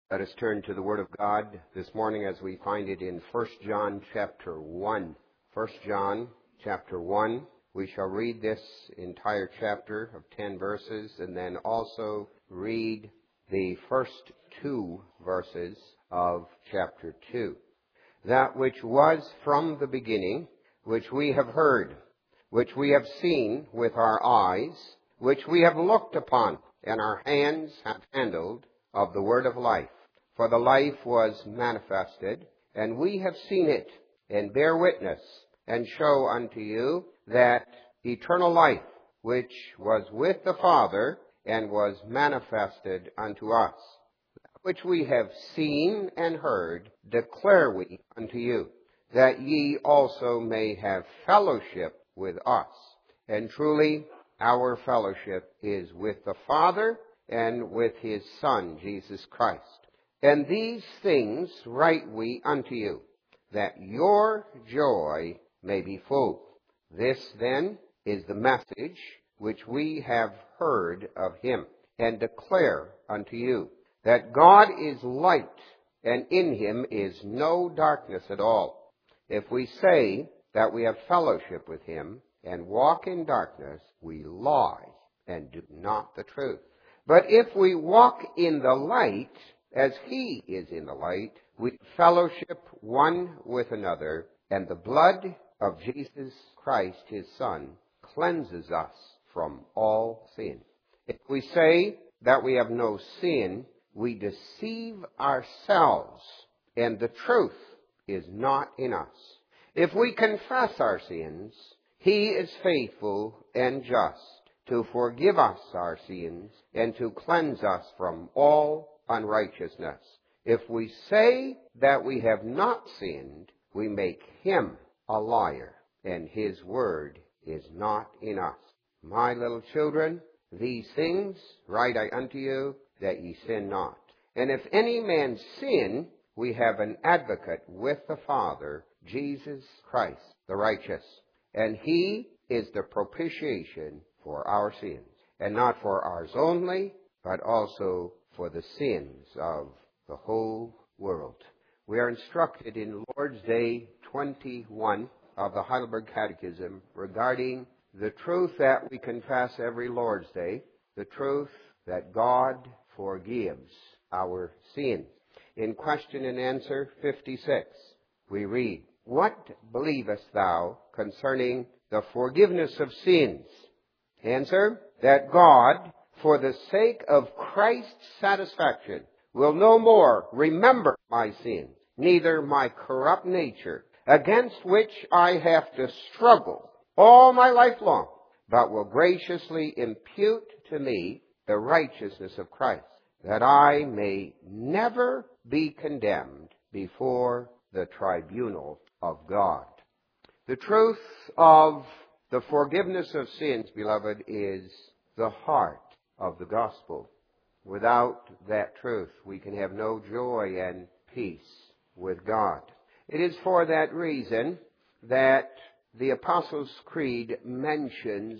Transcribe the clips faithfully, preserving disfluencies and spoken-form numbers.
Let us turn to the Word of God this morning as we find it in First John chapter one. First John chapter one. We shall read this entire chapter of ten verses and then also read the first two verses of chapter two. That which was from the beginning, which we have heard, which we have seen with our eyes, which we have looked upon, and our hands have handled of the word of life. For the life was manifested, and we have seen it, and bear witness, and show unto you that eternal life, which was with the Father, and was manifested unto us, which we have seen and heard, declare we unto you, that ye also may have fellowship with us. And truly, our fellowship is with the Father and with His Son, Jesus Christ. And these things write we unto you, that your joy may be full. This then is the message which we have heard of Him, and declare unto you, that God is light, and in Him is no darkness at all. If we say that we have fellowship with Him, and walk in darkness, we lie, and do not the truth. But if we walk in the light, as He is in the light, we fellowship one with another, and the blood of Jesus Christ, His Son, cleanses us from all sin. If we say that we have no sin, we deceive ourselves, and the truth is not in us. If we confess our sins, He is faithful and just to forgive us our sins and to cleanse us from all unrighteousness. If we say that we have not sinned, we make Him a liar, and His word is not in us. My little children, these things write I unto you, that ye sin not. And if any man sin, we have an advocate with the Father, Jesus Christ, the righteous. And He is the propitiation for our sins, and not for ours only, but also for the sins of the whole world. We are instructed in Lord's Day twenty-one of the Heidelberg Catechism regarding the truth that we confess every Lord's Day, the truth that God forgives our sins. In question and answer fifty-six, we read, What believest thou concerning the forgiveness of sins? Answer, that God, for the sake of Christ's satisfaction, will no more remember my sin, neither my corrupt nature, against which I have to struggle all my life long, but will graciously impute to me the righteousness of Christ, that I may never be condemned before the tribunal of God. The truth of the forgiveness of sins, beloved, is the heart of the gospel. Without that truth, we can have no joy and peace with God. It is for that reason that the Apostles' Creed mentions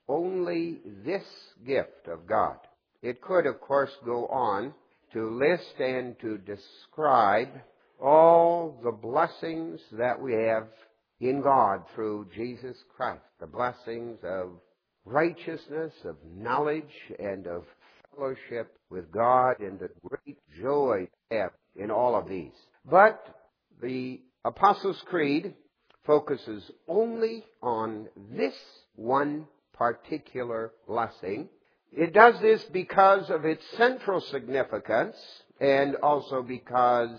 only this gift of God. It could, of course, go on to list and to describe all the blessings that we have in God through Jesus Christ. The blessings of righteousness, of knowledge, and of fellowship with God, and the great joy we have in all of these. But the Apostles' Creed focuses only on this one particular blessing. It does this because of its central significance, and also because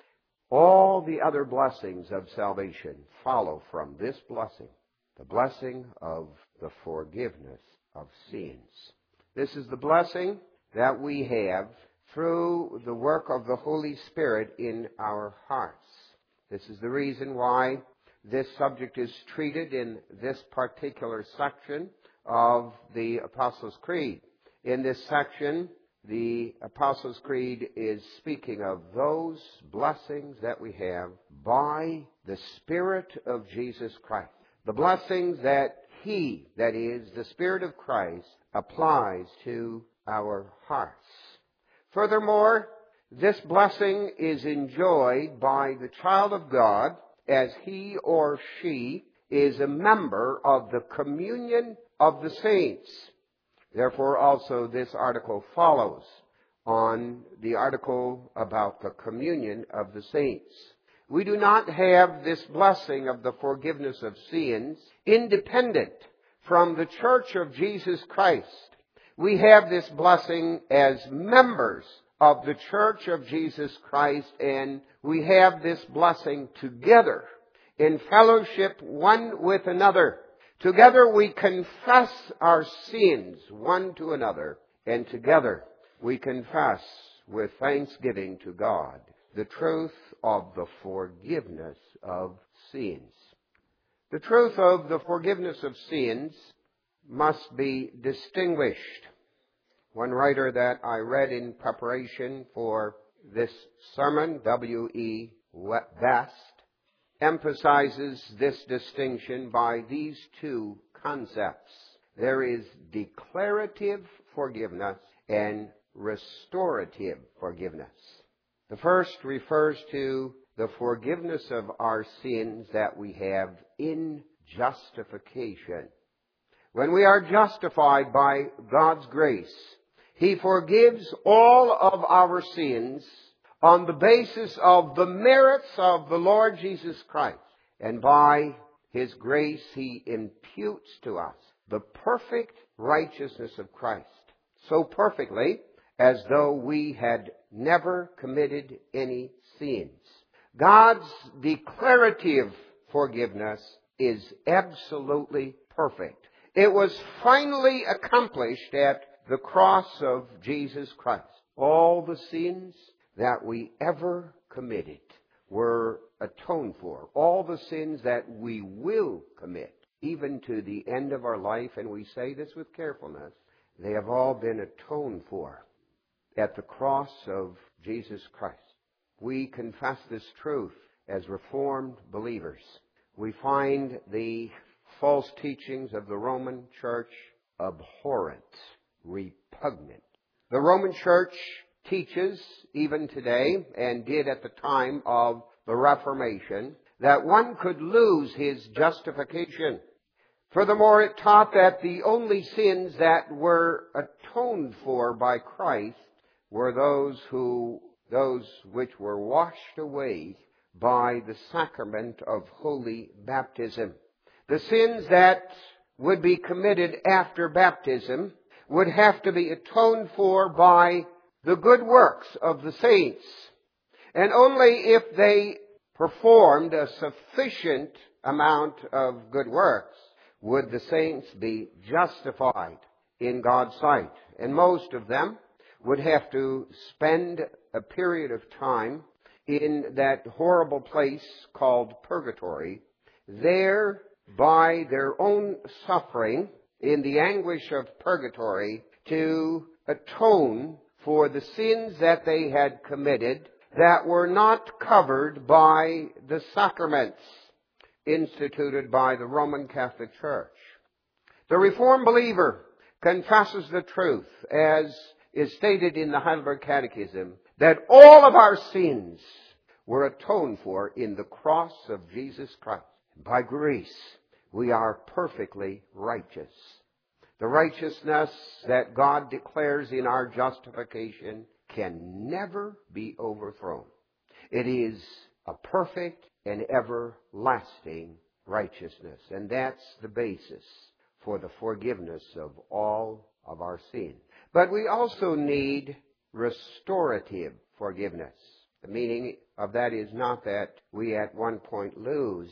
all the other blessings of salvation follow from this blessing, the blessing of the forgiveness of sins. This is the blessing that we have through the work of the Holy Spirit in our hearts. This is the reason why this subject is treated in this particular section of the Apostles' Creed. In this section, the Apostles' Creed is speaking of those blessings that we have by the Spirit of Jesus Christ. The blessings that He, that is, the Spirit of Christ, applies to our hearts. Furthermore, This blessing is enjoyed by the child of God as he or she is a member of the communion of the saints. Therefore, also this article follows on the article about the communion of the saints. We do not have this blessing of the forgiveness of sins independent from the Church of Jesus Christ. We have this blessing as members of the Church of Jesus Christ, and we have this blessing together in fellowship one with another. Together we confess our sins one to another, and together we confess with thanksgiving to God the truth of the forgiveness of sins. The truth of the forgiveness of sins must be distinguished. One writer that I read in preparation for this sermon, W E Best, emphasizes this distinction by these two concepts. There is declarative forgiveness and restorative forgiveness. The first refers to the forgiveness of our sins that we have in justification. When we are justified by God's grace, He forgives all of our sins on the basis of the merits of the Lord Jesus Christ. And by His grace, He imputes to us the perfect righteousness of Christ, so perfectly as though we had never committed any sins. God's declarative forgiveness is absolutely perfect. It was finally accomplished at the cross of Jesus Christ. All the sins that we ever committed were atoned for. All the sins that we will commit, even to the end of our life, and we say this with carefulness, they have all been atoned for at the cross of Jesus Christ. We confess this truth as Reformed believers. We find the false teachings of the Roman Church abhorrent, repugnant. The Roman Church teaches, even today, and did at the time of the Reformation, that one could lose his justification. Furthermore, it taught that the only sins that were atoned for by Christ were those who, those which were washed away by the sacrament of holy baptism. The sins that would be committed after baptism would have to be atoned for by the good works of the saints. And only if they performed a sufficient amount of good works would the saints be justified in God's sight. And most of them would have to spend a period of time in that horrible place called purgatory, there by their own suffering in the anguish of purgatory to atone for the sins that they had committed that were not covered by the sacraments instituted by the Roman Catholic Church. The Reformed believer confesses the truth, as is stated in the Heidelberg Catechism, that all of our sins were atoned for in the cross of Jesus Christ. By grace, we are perfectly righteous. The righteousness that God declares in our justification can never be overthrown. It is a perfect and everlasting righteousness, and that's the basis for the forgiveness of all of our sin. But we also need restorative forgiveness. The meaning of that is not that we at one point lose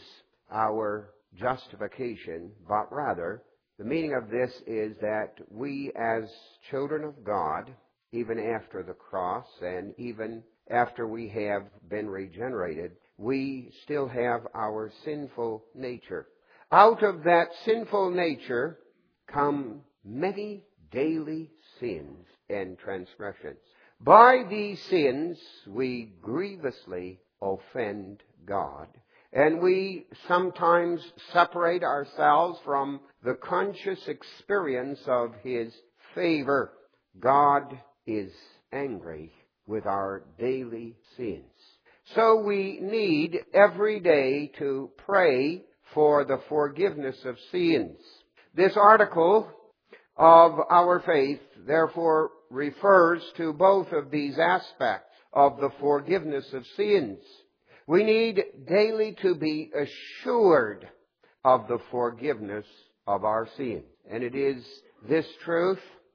our justification, but rather the meaning of this is that we as children of God, even after the cross and even after we have been regenerated, we still have our sinful nature. Out of that sinful nature come many daily sins and transgressions. By these sins, we grievously offend God. And we sometimes separate ourselves from the conscious experience of His favor. God is angry with our daily sins. So we need every day to pray for the forgiveness of sins. This article of our faith, therefore, refers to both of these aspects of the forgiveness of sins. We need daily to be assured of the forgiveness of our sins. And it is this truth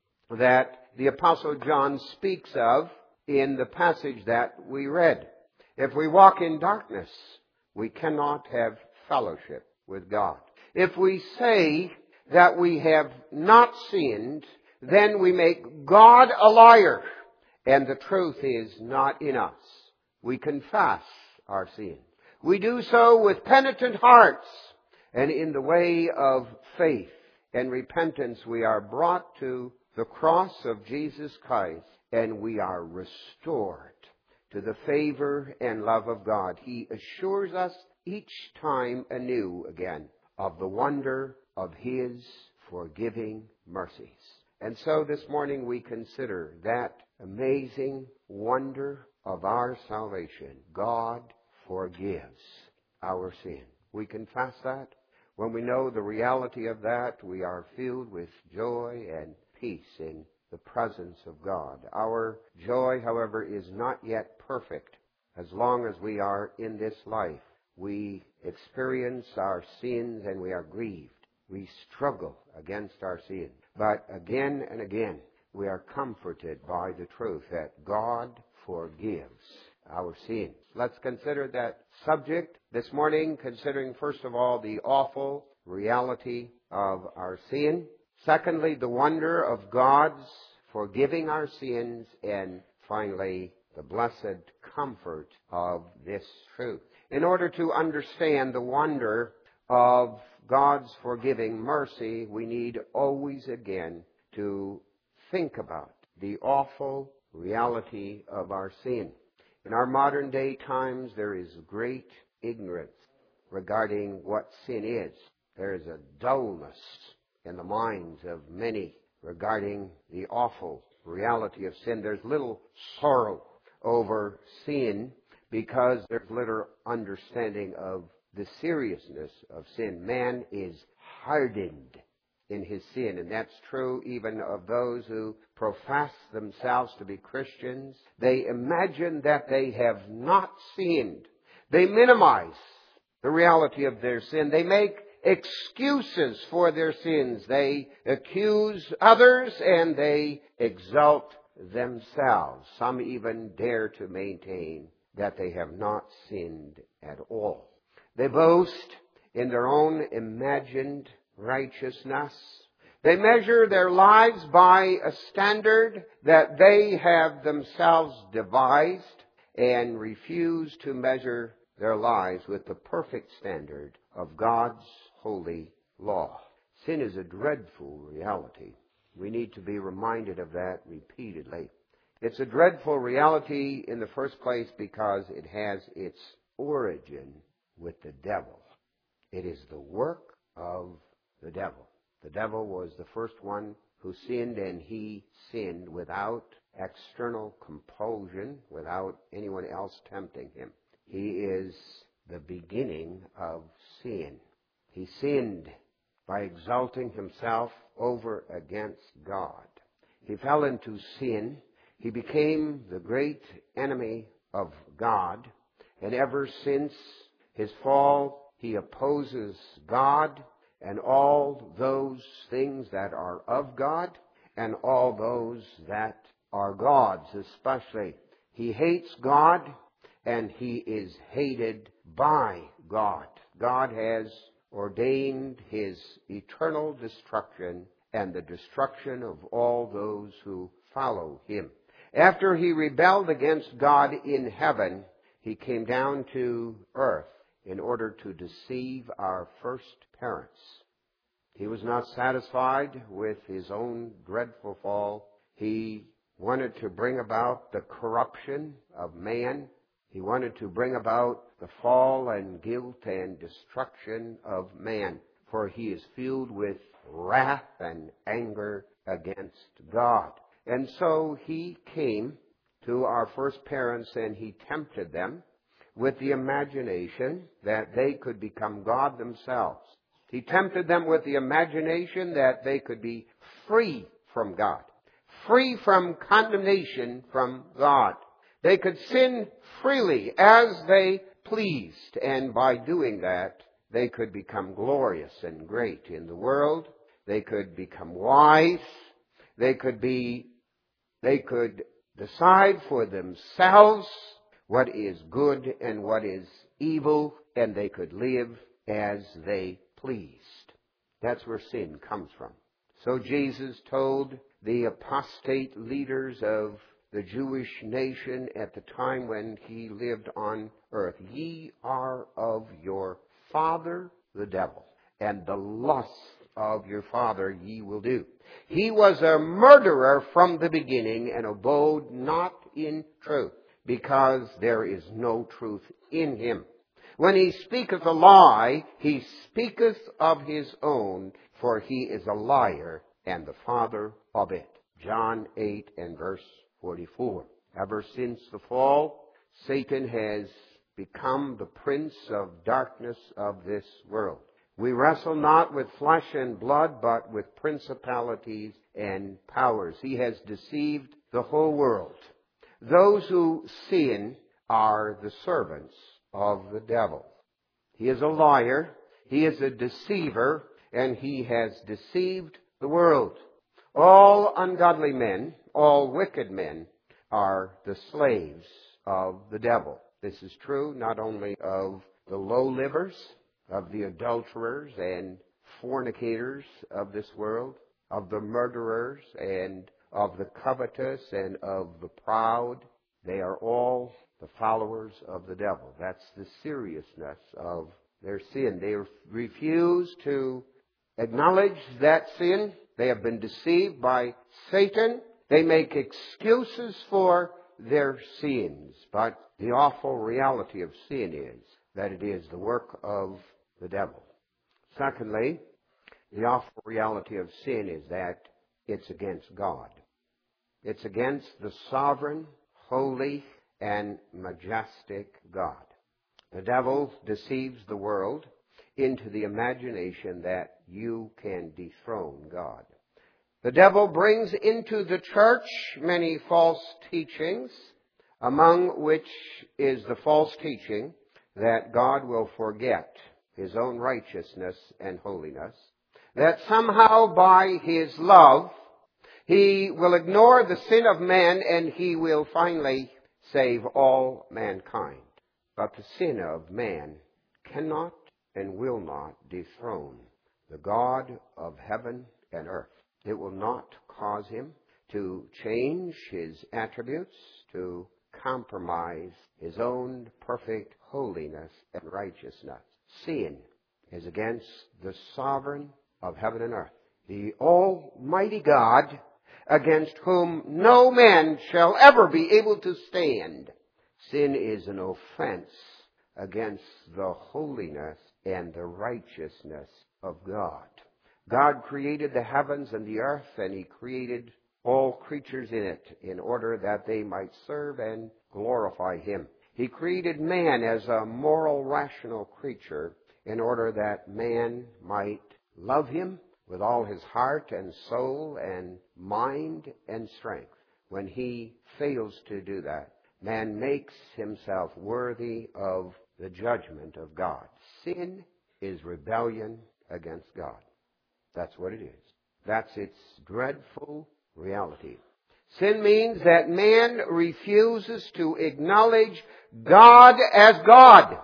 that the Apostle John speaks of in the passage that we read. If we walk in darkness, we cannot have fellowship with God. If we say that we have not sinned, then we make God a liar, and the truth is not in us. We confess our sin. We do so with penitent hearts, and in the way of faith and repentance we are brought to the cross of Jesus Christ, and we are restored to the favor and love of God. He assures us each time anew again of the wonder of His forgiving mercies. And so this morning we consider that amazing wonder of our salvation. God forgives our sin. We confess that. When we know the reality of that, we are filled with joy and peace in the presence of God. Our joy, however, is not yet perfect. As long as we are in this life, we experience our sins and we are grieved. We struggle against our sin. But again and again, we are comforted by the truth that God forgives our sins. Let's consider that subject this morning, considering first of all the awful reality of our sin. Secondly, the wonder of God's forgiving our sins. And finally, the blessed comfort of this truth. In order to understand the wonder of God's forgiving mercy, we need always again to think about the awful reality of our sin. In our modern day times, there is great ignorance regarding what sin is. There is a dullness in the minds of many regarding the awful reality of sin. There's little sorrow over sin because there's little understanding of the seriousness of sin. Man is hardened in his sin, and that's true even of those who profess themselves to be Christians. They imagine that they have not sinned. They minimize the reality of their sin. They make excuses for their sins. They accuse others and they exalt themselves. Some even dare to maintain that they have not sinned at all. They boast in their own imagined righteousness. They measure their lives by a standard that they have themselves devised and refuse to measure their lives with the perfect standard of God's holy law. Sin is a dreadful reality. We need to be reminded of that repeatedly. It's a dreadful reality in the first place because it has its origin with the devil. It is the work of the devil. The devil was the first one who sinned, and he sinned without external compulsion, without anyone else tempting him. He is the beginning of sin. He sinned by exalting himself over against God. He fell into sin. He became the great enemy of God. And ever since his fall, he opposes God and all those things that are of God and all those that are God's especially. He hates God and he is hated by God. God has ordained his eternal destruction and the destruction of all those who follow him. After he rebelled against God in heaven, he came down to earth in order to deceive our first parents. He was not satisfied with his own dreadful fall. He wanted to bring about the corruption of man. He wanted to bring about the fall and guilt and destruction of man, for he is filled with wrath and anger against God. And so he came to our first parents, and he tempted them with the imagination that they could become God themselves. He tempted them with the imagination that they could be free from God, free from condemnation from God. They could sin freely as they pleased, and by doing that, they could become glorious and great in the world. They could become wise. They could be, they could decide for themselves what is good and what is evil, and they could live as they pleased. That's where sin comes from. So Jesus told the apostate leaders of the Jewish nation at the time when he lived on earth, "Ye are of your father the devil, and the lusts of your father ye will do." He was a murderer from the beginning, and abode not in truth, because there is no truth in him. When he speaketh a lie, he speaketh of his own, for he is a liar and the father of it. John eight and verse forty-four. Ever since the fall, Satan has become the prince of darkness of this world. We wrestle not with flesh and blood, but with principalities and powers. He has deceived the whole world. Those who sin are the servants of the devil. He is a liar, he is a deceiver, and he has deceived the world. All ungodly men, all wicked men, are the slaves of the devil. This is true not only of the low-livers, of the adulterers and fornicators of this world, of the murderers and of the covetous and of the proud. They are all the followers of the devil. That's the seriousness of their sin. They refuse to acknowledge that sin. They have been deceived by Satan. They make excuses for their sins. But the awful reality of sin is that it is the work of the devil. Secondly, the awful reality of sin is that it's against God. It's against the sovereign, holy, and majestic God. The devil deceives the world into the imagination that you can dethrone God. The devil brings into the church many false teachings, among which is the false teaching that God will forget his own righteousness and holiness, that somehow by his love he will ignore the sin of man and he will finally save all mankind. But the sin of man cannot and will not dethrone the God of heaven and earth. It will not cause him to change his attributes, to compromise his own perfect holiness and righteousness. Sin is against the sovereign of heaven and earth, the Almighty God, against whom no man shall ever be able to stand. Sin is an offense against the holiness and the righteousness of God. God created the heavens and the earth, and he created all creatures in it in order that they might serve and glorify him. He created man as a moral, rational creature in order that man might love him with all his heart and soul and mind and strength. When he fails to do that, man makes himself worthy of the judgment of God. Sin is rebellion against God. That's what it is. That's its dreadful reality. Sin means that man refuses to acknowledge God as God.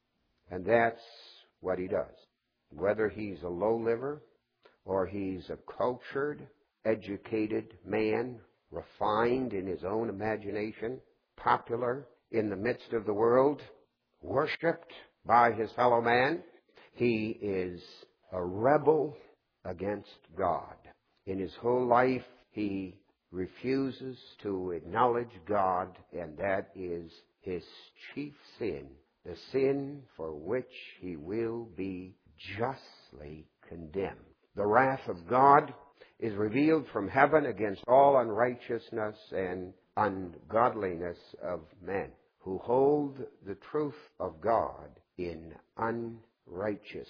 And that's what he does. Whether he's a low-liver or he's a cultured, educated man, refined in his own imagination, popular in the midst of the world, worshipped by his fellow man, he is a rebel against God. In his whole life, he refuses to acknowledge God, and that is his chief sin, the sin for which he will be justly condemned. The wrath of God is revealed from heaven against all unrighteousness and ungodliness of men, who hold the truth of God in unrighteousness.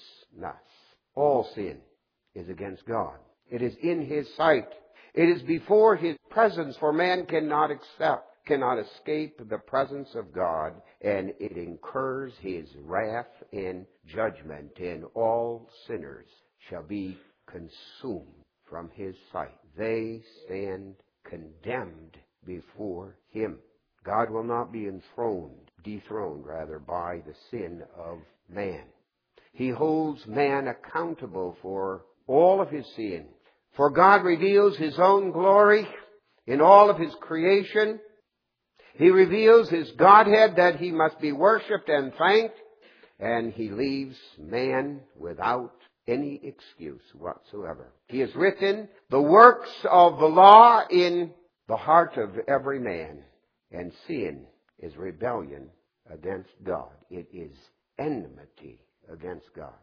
All sin is against God. It is in His sight. It is before His presence, for man cannot accept, cannot escape the presence of God, and it incurs His wrath and judgment, and all sinners shall be consumed from His sight. They stand condemned before Him. God will not be enthroned, dethroned rather, by the sin of man. He holds man accountable for all of his sin. For God reveals His own glory in all of His creation. He reveals His Godhead, that He must be worshipped and thanked, and He leaves man without any excuse whatsoever. He has written the works of the law in the heart of every man, and sin is rebellion against God. It is enmity against God.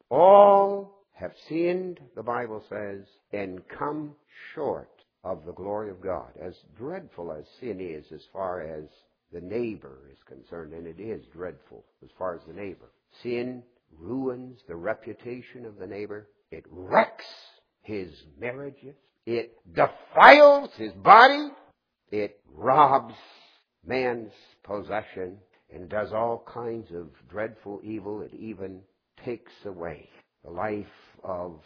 All have sinned, the Bible says, and come short of the glory of God. As dreadful as sin is as far as the neighbor is concerned, and it is dreadful as far as the neighbor. Sin ruins the reputation of the neighbor. It wrecks his marriages. It defiles his body. It robs man's possession and does all kinds of dreadful evil. It even takes away the life of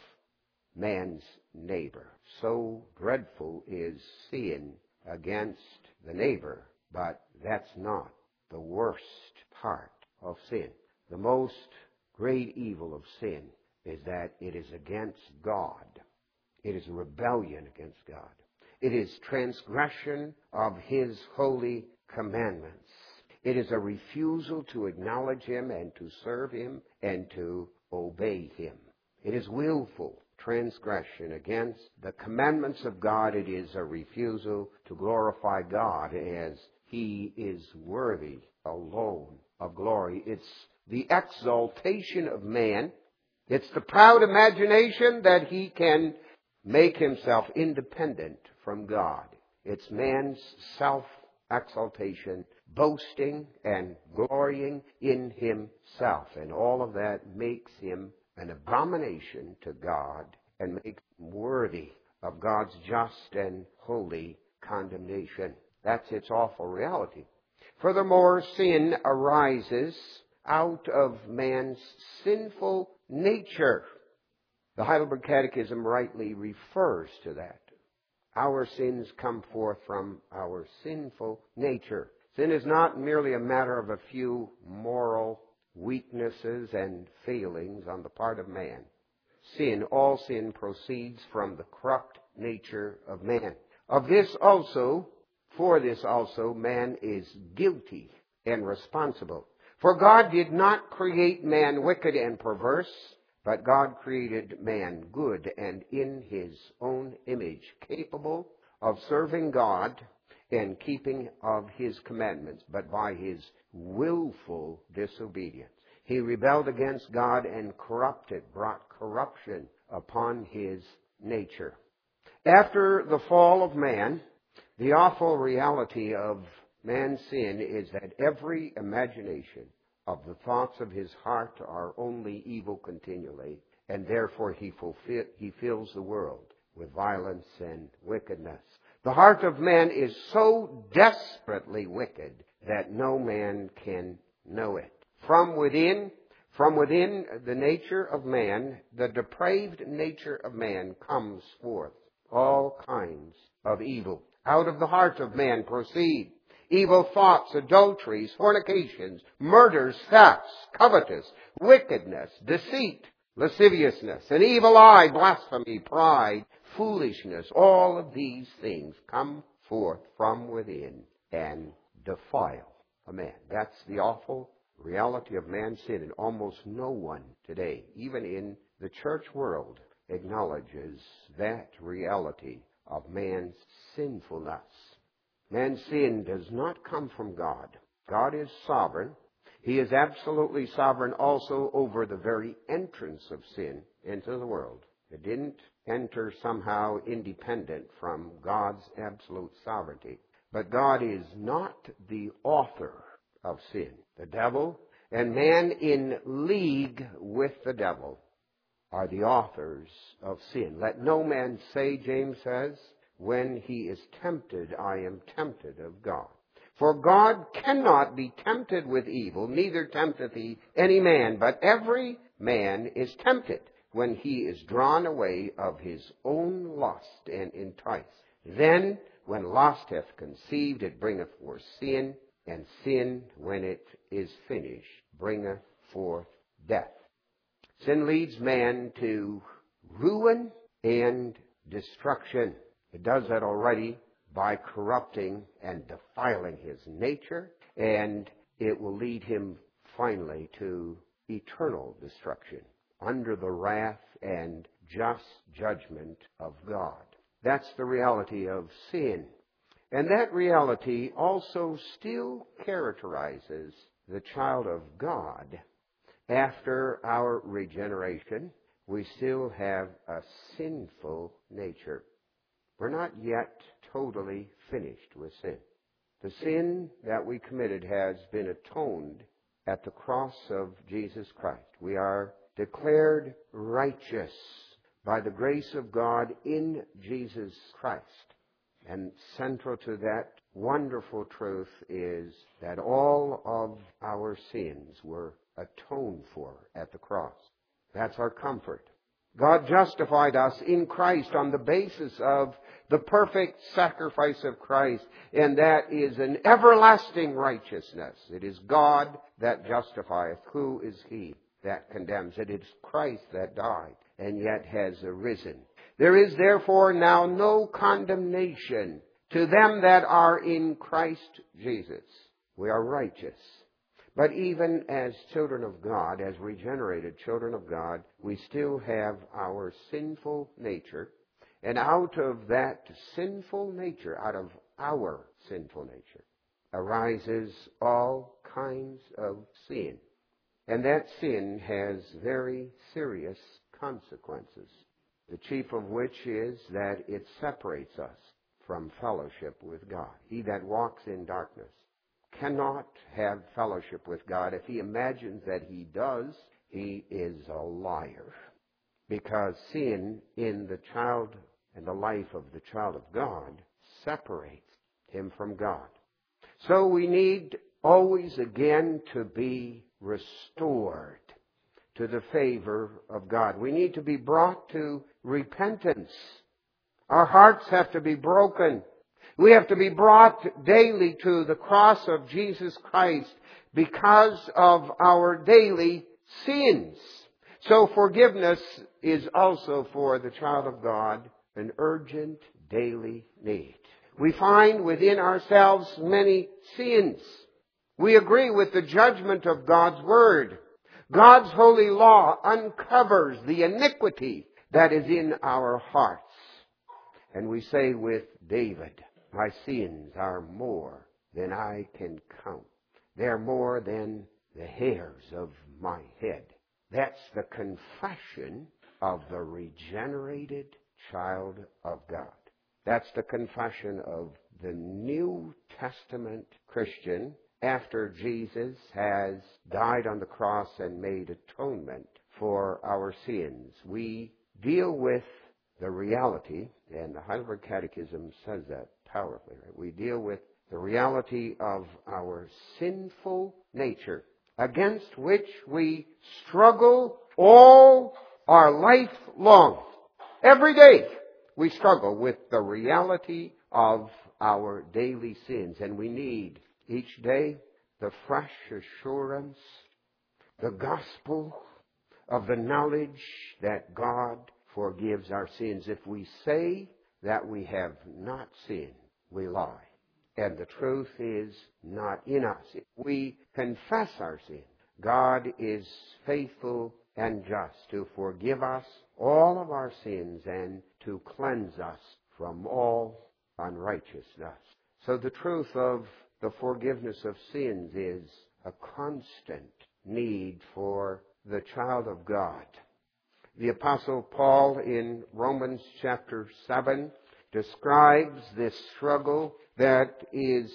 man's neighbor. So dreadful is sin against the neighbor, but that's not the worst part of sin. The most great evil of sin is that it is against God. It is rebellion against God. It is transgression of His holy commandments. It is a refusal to acknowledge Him and to serve Him and to obey Him. It is willful transgression against the commandments of God. It is a refusal to glorify God as He is worthy alone of glory. It's the exaltation of man. It's the proud imagination that he can make himself independent from God. It's man's self-exaltation, boasting and glorying in himself. And all of that makes him an abomination to God and makes him worthy of God's just and holy condemnation. That's its awful reality. Furthermore, sin arises out of man's sinful nature. The Heidelberg Catechism rightly refers to that. Our sins come forth from our sinful nature. Sin is not merely a matter of a few moral weaknesses and failings on the part of man. Sin, all sin proceeds from the corrupt nature of man. Of this also, for this also, man is guilty and responsible. For God did not create man wicked and perverse, but God created man good and in His own image, capable of serving God and keeping of His commandments, but by his willful disobedience. He rebelled against God and corrupted, brought corruption upon his nature. After the fall of man, the awful reality of man's sin is that every imagination of the thoughts of his heart are only evil continually, and therefore he, fulfill, he fills the world with violence and wickedness. The heart of man is so desperately wicked that no man can know it. From within, from within the nature of man, the depraved nature of man comes forth all kinds of evil. Out of the heart of man proceed evil thoughts, adulteries, fornications, murders, thefts, covetous, wickedness, deceit, lasciviousness, an evil eye, blasphemy, pride, foolishness. All of these things come forth from within and defile a man. That's the awful reality of man's sin, and almost no one today, even in the church world, acknowledges that reality of man's sinfulness. Man's sin does not come from God. God is sovereign. He is absolutely sovereign also over the very entrance of sin into the world. It didn't enter somehow independent from God's absolute sovereignty. But God is not the author of sin. The devil and man in league with the devil are the authors of sin. Let no man say, James says, when he is tempted, I am tempted of God. For God cannot be tempted with evil, neither tempteth he any man, but every man is tempted when he is drawn away of his own lust and enticed. Then, when lust hath conceived, it bringeth forth sin, and sin, when it is finished, bringeth forth death. Sin leads man to ruin and destruction. It does that already by corrupting and defiling his nature, and it will lead him finally to eternal destruction under the wrath and just judgment of God. That's the reality of sin. And that reality also still characterizes the child of God. After our regeneration, we still have a sinful nature. We're not yet totally finished with sin. The sin that we committed has been atoned at the cross of Jesus Christ. We are declared righteous by the grace of God in Jesus Christ. And central to that wonderful truth is that all of our sins were atoned for at the cross. That's our comfort. God justified us in Christ on the basis of the perfect sacrifice of Christ, and that is an everlasting righteousness. It is God that justifieth. Who is he that condemns? It is Christ that died and yet has arisen. There is therefore now no condemnation to them that are in Christ Jesus. We are righteous. But even as children of God, as regenerated children of God, we still have our sinful nature. And out of that sinful nature, out of our sinful nature, arises all kinds of sin. And that sin has very serious consequences, the chief of which is that it separates us from fellowship with God. He that walks in darkness cannot have fellowship with God. If he imagines that he does, he is a liar. Because sin in the child and the life of the child of God separates him from God. So we need always again to be restored to the favor of God. We need to be brought to repentance. Our hearts have to be broken. We have to be brought daily to the cross of Jesus Christ because of our daily sins. So forgiveness is also for the child of God an urgent daily need. We find within ourselves many sins. We agree with the judgment of God's Word. God's holy law uncovers the iniquity that is in our hearts. And we say with David, my sins are more than I can count. They're more than the hairs of my head. That's the confession of the regenerated child of God. That's the confession of the New Testament Christian after Jesus has died on the cross and made atonement for our sins. We deal with the reality, and the Heidelberg Catechism says that powerfully, right? We deal with the reality of our sinful nature, against which we struggle all our life long. Every day we struggle with the reality of our daily sins, and we need each day the fresh assurance, the gospel of the knowledge that God forgives our sins. If we say that we have not sinned, we lie, and the truth is not in us. If we confess our sin, God is faithful and just to forgive us all of our sins and to cleanse us from all unrighteousness. So the truth of the forgiveness of sins is a constant need for the child of God. The Apostle Paul in Romans chapter seven describes this struggle that is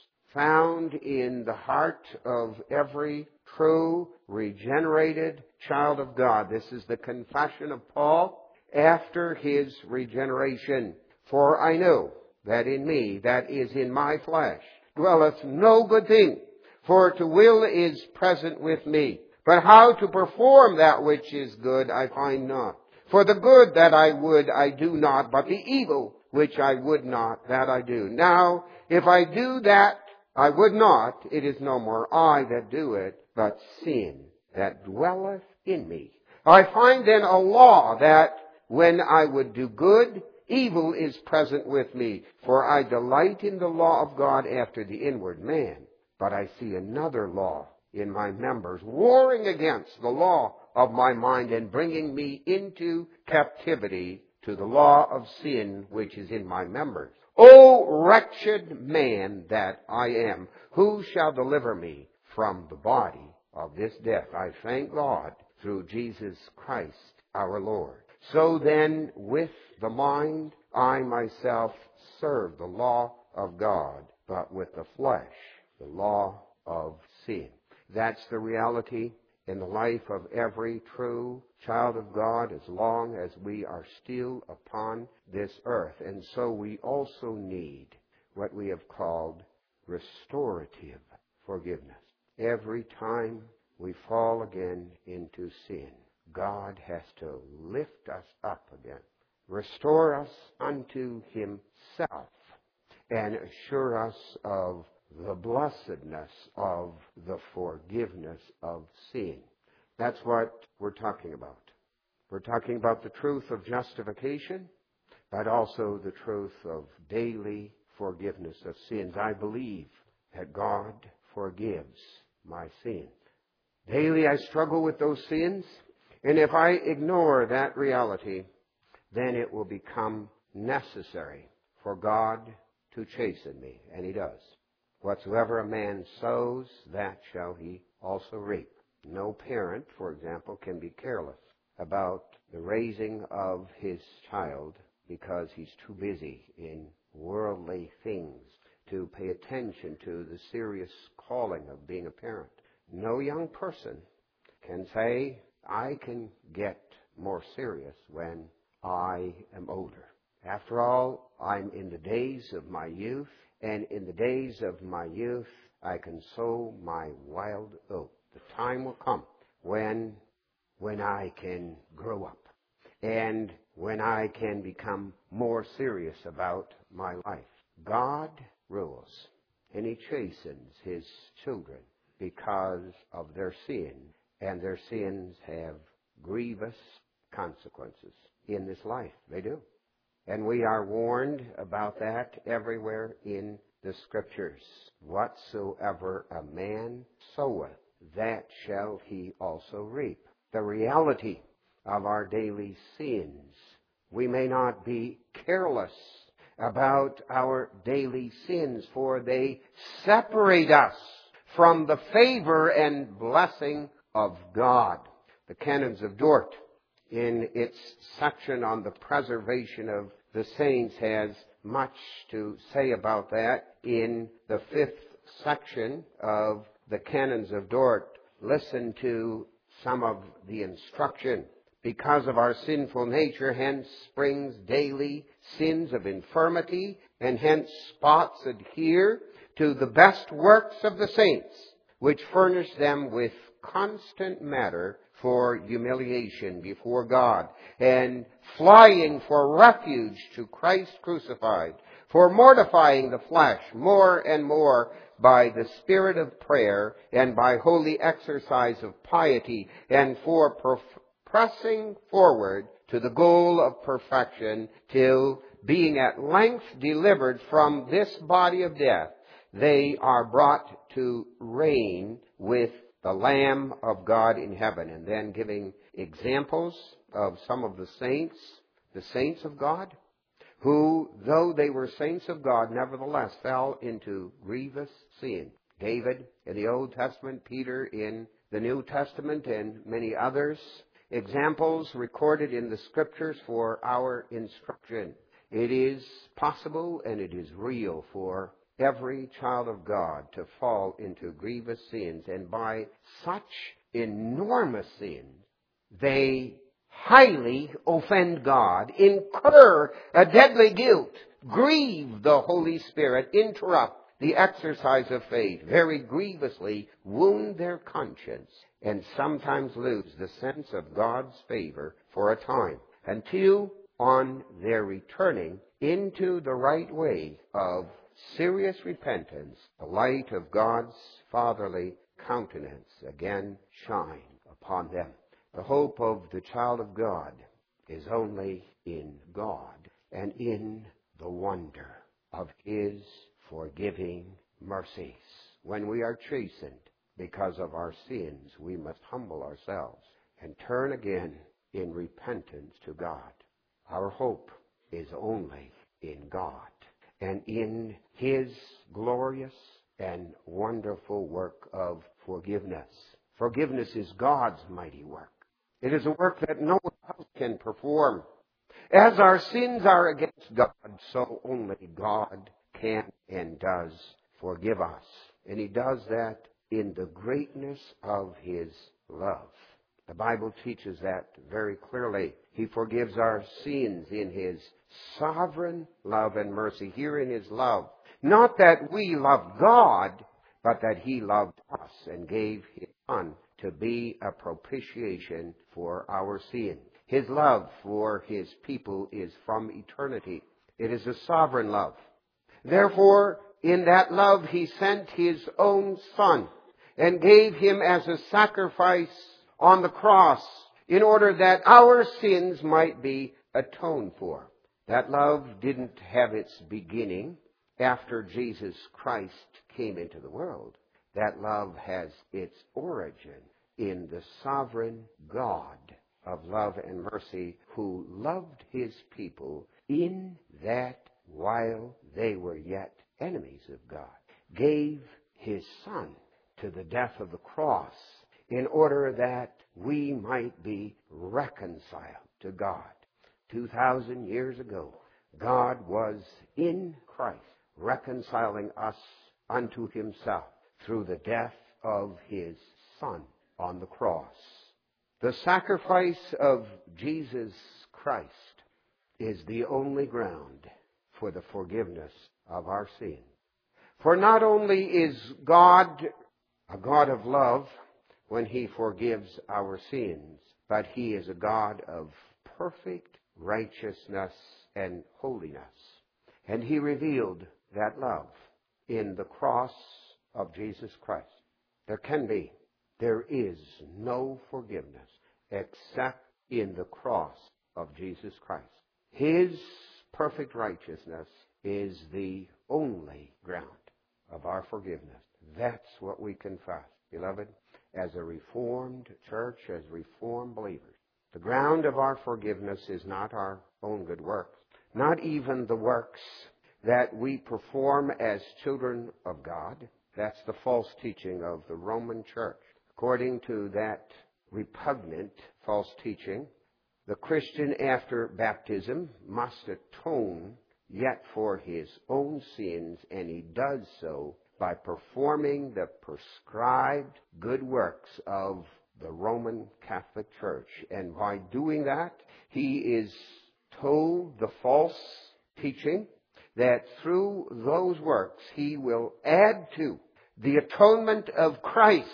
found in the heart of every true, regenerated child of God. This is the confession of Paul after his regeneration. For I know that in me, that is in my flesh, dwelleth no good thing. For to will is present with me. But how to perform that which is good I find not. For the good that I would I do not, but the evil which I would not, that I do. Now, if I do that I would not, it is no more I that do it, but sin that dwelleth in me. I find then a law that when I would do good, evil is present with me. For I delight in the law of God after the inward man. But I see another law in my members, warring against the law of my mind and bringing me into captivity to the law of sin which is in my members. O wretched man that I am, who shall deliver me from the body of this death? I thank God through Jesus Christ our Lord. So then, with the mind, I myself serve the law of God, but with the flesh, the law of sin. That's the reality in the life of every true child of God as long as we are still upon this earth. And so we also need what we have called restorative forgiveness. Every time we fall again into sin, God has to lift us up again, restore us unto Himself, and assure us of the blessedness of the forgiveness of sin. That's what we're talking about. We're talking about the truth of justification, but also the truth of daily forgiveness of sins. I believe that God forgives my sins. Daily I struggle with those sins, and if I ignore that reality, then it will become necessary for God to chasten me, and He does. Whatsoever a man sows, that shall he also reap. No parent, for example, can be careless about the raising of his child because he's too busy in worldly things to pay attention to the serious calling of being a parent. No young person can say, I can get more serious when I am older. After all, I'm in the days of my youth, and in the days of my youth, I can sow my wild oat. The time will come when, when I can grow up and when I can become more serious about my life. God rules, and He chastens His children because of their sin, and their sins have grievous consequences in this life. They do. And we are warned about that everywhere in the Scriptures. Whatsoever a man soweth, that shall he also reap. The reality of our daily sins. We may not be careless about our daily sins, for they separate us from the favor and blessing of God. The Canons of Dort, in its section on the preservation of the saints, has much to say about that. In the fifth section of the Canons of Dort, listen to some of the instruction. Because of our sinful nature, hence springs daily sins of infirmity, and hence spots adhere to the best works of the saints, which furnish them with constant matter for humiliation before God, and flying for refuge to Christ crucified, for mortifying the flesh more and more by the spirit of prayer and by holy exercise of piety, and for prof- pressing forward to the goal of perfection, till, being at length delivered from this body of death, they are brought to reign with the Lamb of God in heaven. And then giving examples of some of the saints, the saints of God, who, though they were saints of God, nevertheless fell into grievous sin. David in the Old Testament, Peter in the New Testament, and many others. Examples recorded in the Scriptures for our instruction. It is possible and it is real for every child of God to fall into grievous sins, and by such enormous sins, they highly offend God, incur a deadly guilt, grieve the Holy Spirit, interrupt the exercise of faith, very grievously wound their conscience, and sometimes lose the sense of God's favor for a time, until on their returning into the right way of serious repentance, the light of God's fatherly countenance again shine upon them. The hope of the child of God is only in God and in the wonder of His forgiving mercies. When we are chastened because of our sins, we must humble ourselves and turn again in repentance to God. Our hope is only in God and in His glorious and wonderful work of forgiveness. Forgiveness is God's mighty work. It is a work that no one else can perform. As our sins are against God, so only God can and does forgive us. And He does that in the greatness of His love. The Bible teaches that very clearly. He forgives our sins in His sovereign love and mercy. Here in His love, not that we loved God, but that He loved us and gave His Son to be a propitiation for our sin. His love for His people is from eternity. It is a sovereign love. Therefore, in that love, He sent His own Son and gave Him as a sacrifice on the cross in order that our sins might be atoned for. That love didn't have its beginning after Jesus Christ came into the world. That love has its origin in the sovereign God of love and mercy, who loved His people in that while they were yet enemies of God, gave His Son to the death of the cross in order that we might be reconciled to God. Two thousand years ago, God was in Christ reconciling us unto Himself through the death of His Son on the cross. The sacrifice of Jesus Christ is the only ground for the forgiveness of our sin. For not only is God a God of love when He forgives our sins, but He is a God of perfect righteousness and holiness. And He revealed that love in the cross of Jesus Christ. There can be, there is no forgiveness except in the cross of Jesus Christ. His perfect righteousness is the only ground of our forgiveness. That's what we confess, beloved, as a Reformed church, as Reformed believers. The ground of our forgiveness is not our own good works, not even the works that we perform as children of God. That's the false teaching of the Roman Church. According to that repugnant false teaching, the Christian after baptism must atone yet for his own sins, and he does so by performing the prescribed good works of the Roman Catholic Church. And by doing that, he is told the false teaching that through those works he will add to the atonement of Christ.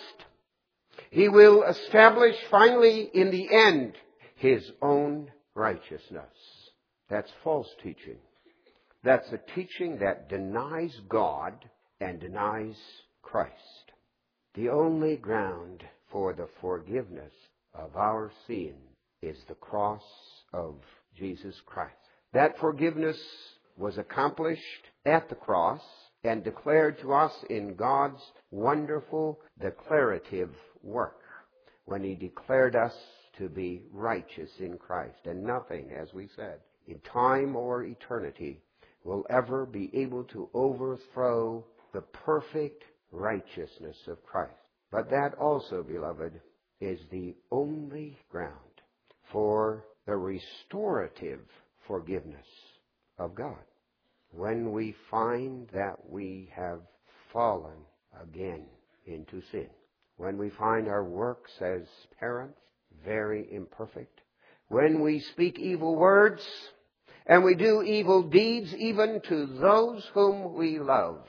He will establish finally in the end his own righteousness. That's false teaching. That's a teaching that denies God and denies Christ. The only ground for the forgiveness of our sin is the cross of Jesus Christ. That forgiveness was accomplished at the cross and declared to us in God's wonderful declarative work when He declared us to be righteous in Christ. And nothing, as we said, in time or eternity will ever be able to overthrow the perfect righteousness of Christ. But that also, beloved, is the only ground for the restorative forgiveness of God. When we find that we have fallen again into sin, when we find our works as parents very imperfect, when we speak evil words and we do evil deeds even to those whom we love,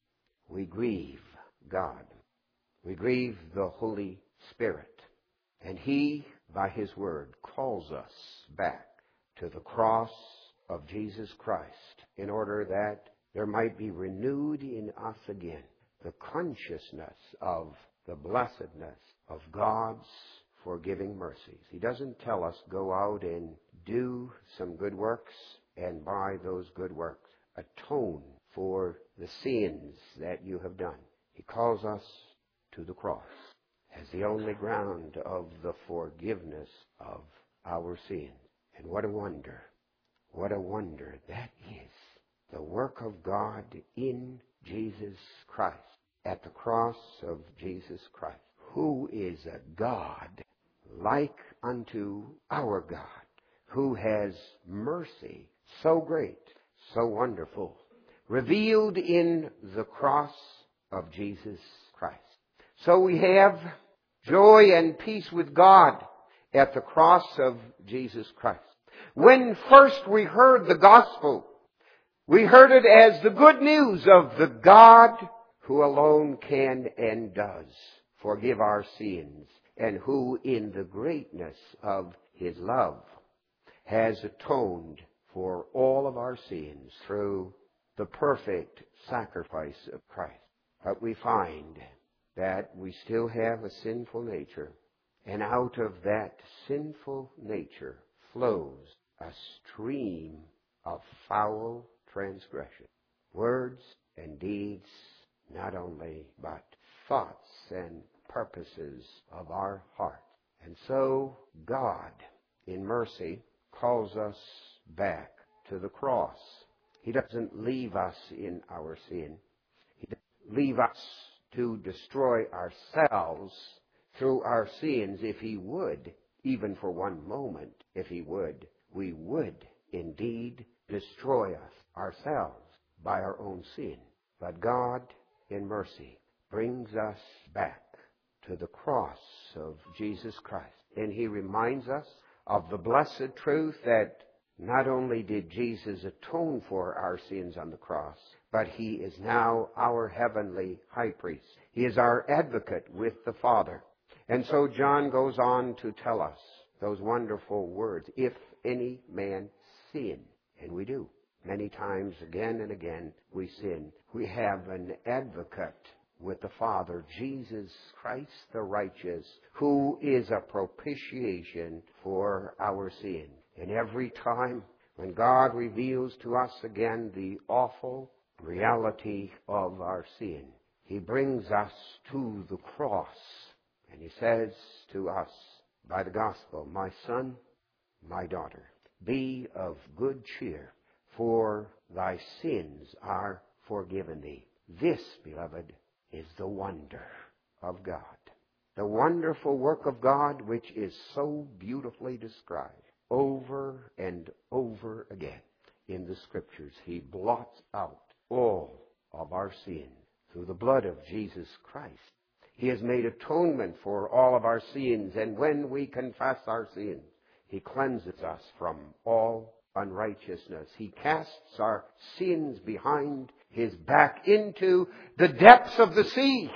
we grieve God. We grieve the Holy Spirit. And He, by His Word, calls us back to the cross of Jesus Christ in order that there might be renewed in us again the consciousness of the blessedness of God's forgiving mercies. He doesn't tell us go out and do some good works and by those good works atone for the sins that you have done. He calls us to the cross as the only ground of the forgiveness of our sins. And what a wonder, what a wonder that is. The work of God in Jesus Christ, at the cross of Jesus Christ, who is a God like unto our God, who has mercy so great, so wonderful, revealed in the cross of Jesus Christ. So we have joy and peace with God at the cross of Jesus Christ. When first we heard the gospel, we heard it as the good news of the God who alone can and does forgive our sins, and who in the greatness of His love has atoned for all of our sins through the perfect sacrifice of Christ. But we find that we still have a sinful nature, and out of that sinful nature flows a stream of foul transgression. Words and deeds, not only, but thoughts and purposes of our heart. And so God, in mercy, calls us back to the cross. He doesn't leave us in our sin. He doesn't leave us to destroy ourselves through our sins. If He would, even for one moment, if He would, we would indeed destroy us ourselves by our own sin. But God, in mercy, brings us back to the cross of Jesus Christ. And He reminds us of the blessed truth that not only did Jesus atone for our sins on the cross, but He is now our heavenly high priest. He is our advocate with the Father. And so John goes on to tell us those wonderful words, if any man sin, and we do. Many times, again and again, we sin. We have an advocate with the Father, Jesus Christ the righteous, who is a propitiation for our sin. And every time when God reveals to us again the awful reality of our sin, He brings us to the cross. And He says to us by the gospel, my son, my daughter, be of good cheer, for thy sins are forgiven thee. This, beloved, is the wonder of God. The wonderful work of God, which is so beautifully described over and over again in the Scriptures. He blots out all of our sin through the blood of Jesus Christ. He has made atonement for all of our sins, and when we confess our sins, He cleanses us from all unrighteousness. He casts our sins behind His back into the depths of the sea.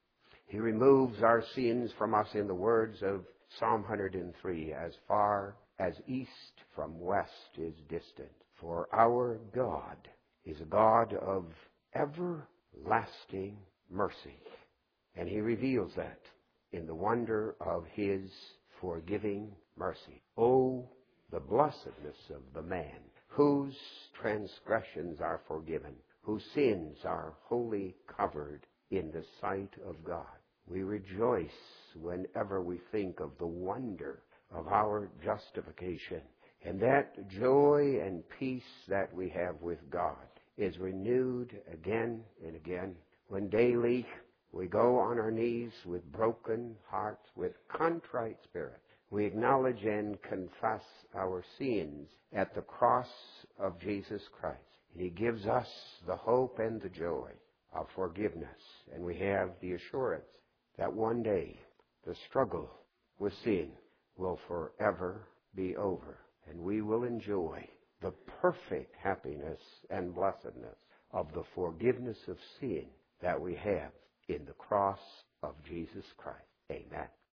He removes our sins from us, in the words of Psalm one hundred three, as far as east from west is distant. For our God is a God of everlasting mercy. And He reveals that in the wonder of His forgiving mercy. Oh, the blessedness of the man whose transgressions are forgiven, whose sins are wholly covered in the sight of God. We rejoice whenever we think of the wonder of our justification. And that joy and peace that we have with God is renewed again and again when daily we go on our knees with broken hearts, with contrite spirit, We acknowledge and confess our sins at the cross of Jesus Christ. And He gives us the hope and the joy of forgiveness. And we have the assurance that one day the struggle with sin will forever be over. And we will enjoy the perfect happiness and blessedness of the forgiveness of sin that we have in the cross of Jesus Christ. Amen.